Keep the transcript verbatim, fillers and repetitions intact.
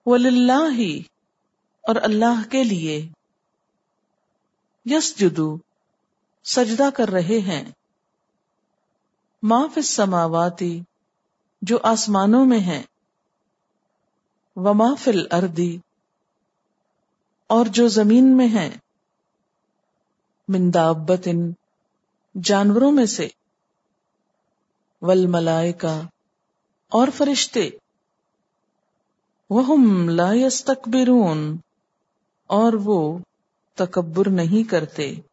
वलिल्लाहि, और अल्लाह के लिए, यसजुदु, सजदा कर रहे हैं, मा फिस समावाती, जो आसमानों में है, व मा फिल अर्दी, और जो जमीन में है, मिन दाब्बतिन, जानवरों में से, वल मलाइका, और फरिश्ते, वहुम ला यस्तकबिरून, और वो तकब्बुर नहीं करते।